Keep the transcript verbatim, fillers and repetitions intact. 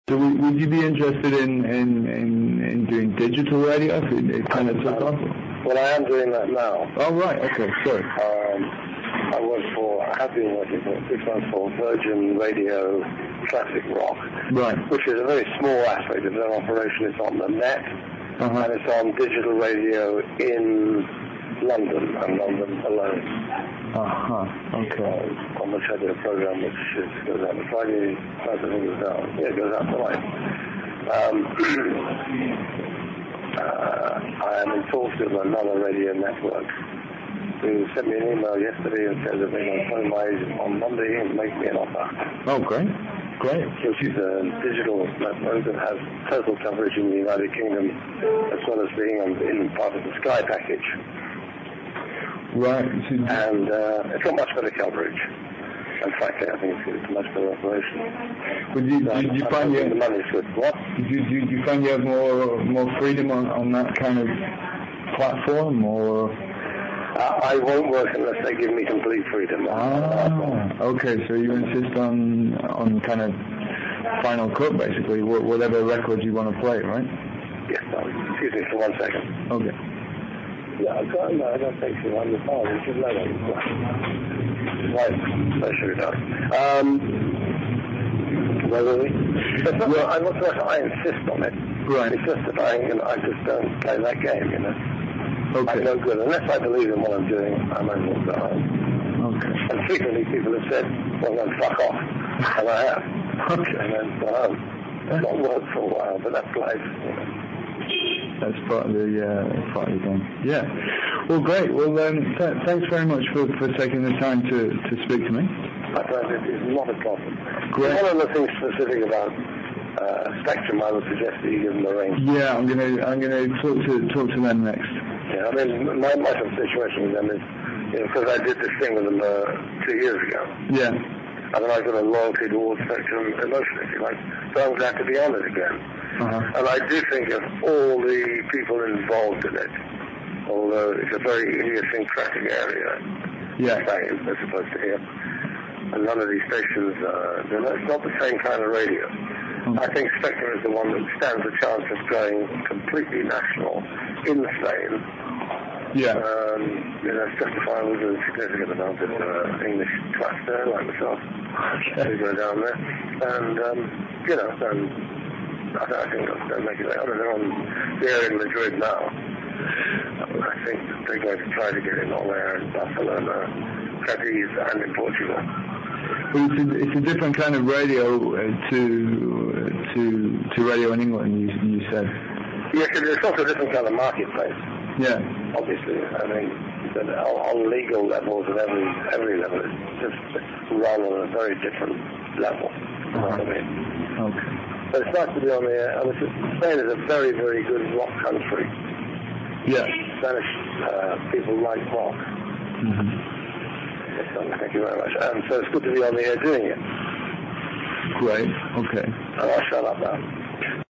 So would, would you be interested in, in, in, in doing digital radio if it, it kind of took off? Well, I am doing that now. Oh, right, okay, sorry. Um, I work for, I have been working for six months for Virgin Radio Classic Rock, right, which is a very small aspect of their operation. It's on the net, uh-huh. and it's on digital radio in London, and London alone. Uh-huh, okay. Uh, on which I did a program which is, goes out on Friday, Friday, I think it goes out, yeah, it goes out tonight. Um, uh, I am in talks with another radio network who sent me an email yesterday and said that they're going to phone my agent on Monday and make me an offer. Oh, great. Great. Which is a digital network that has total coverage in the United Kingdom as well as being on, in part of the Sky package. Right. And uh, it's got much better coverage. And frankly, I think it's, it's a much better operation. Would you, so did you find you, the money's good. What? Did you, did you find you have more more freedom on, on that kind of platform, or? Uh, I won't work unless they give me complete freedom. Ah, okay. So you insist on on kind of Final Cut, basically, whatever record you want to play, right? Yes. No, excuse me for one second. Okay. Yeah, I got no, I don't think so. On the phone, it's just low. Right, so sure it does. Um, where were we? It's not, well, I'm not sure I insist on it. Right. It's just that I, you know, I just don't play that game, you know. Okay. I'm no good. Unless I believe in what I'm doing, I might as well go home. Okay. And frequently people have said, well, then fuck off. And I have. Okay. And then go home. It's not worked for a while, but that's life, you know. That's part of the uh, part of the game. Yeah. Well, great. Well, um, th- thanks very much for, for taking the time to, to speak to me. My pleasure. It is not a problem. Great. One of the things specific about uh, Spectrum, I would suggest that you give them a ring. Yeah, I'm gonna I'm gonna talk to talk to them next. Yeah, I mean, my my sort of situation with them is, you know, because I did this thing with them uh, two years ago. Yeah. And then I got a loyalty towards Spectrum emotion, if you like. So I'm glad to be on it again. Uh-huh. And I do think of all the people involved in it, although it's a very idiosyncratic area, yeah, Spain, as opposed to here. And none of these stations, uh, they're not, it's not the same kind of radio. Mm. I think Spectrum is the one that stands a chance of going completely national in Spain. Yeah. Um, you know, it's justifiable with a significant amount of uh, English class there, like myself, okay. who go down there. And, um, you know, and I, I think they'll make it. I mean, they're on the air in Madrid now. I think they're going to try to get it on there in Barcelona, Cadiz, and in Portugal. Well, it's a, it's a different kind of radio uh, to to to radio in England. You you said. Yes, it's also a different kind of marketplace. Yeah. Obviously, I mean, on, on legal levels and every every level, it's just run on a very different level. You know what I mean? Okay. But it's nice to be on the air. I mean, Spain is a very, very good rock country. Yeah. Spanish uh, people like rock. Mm-hmm. Yes, thank you very much. And so it's good to be on the air doing it. Great. Okay. And I'll shut up now.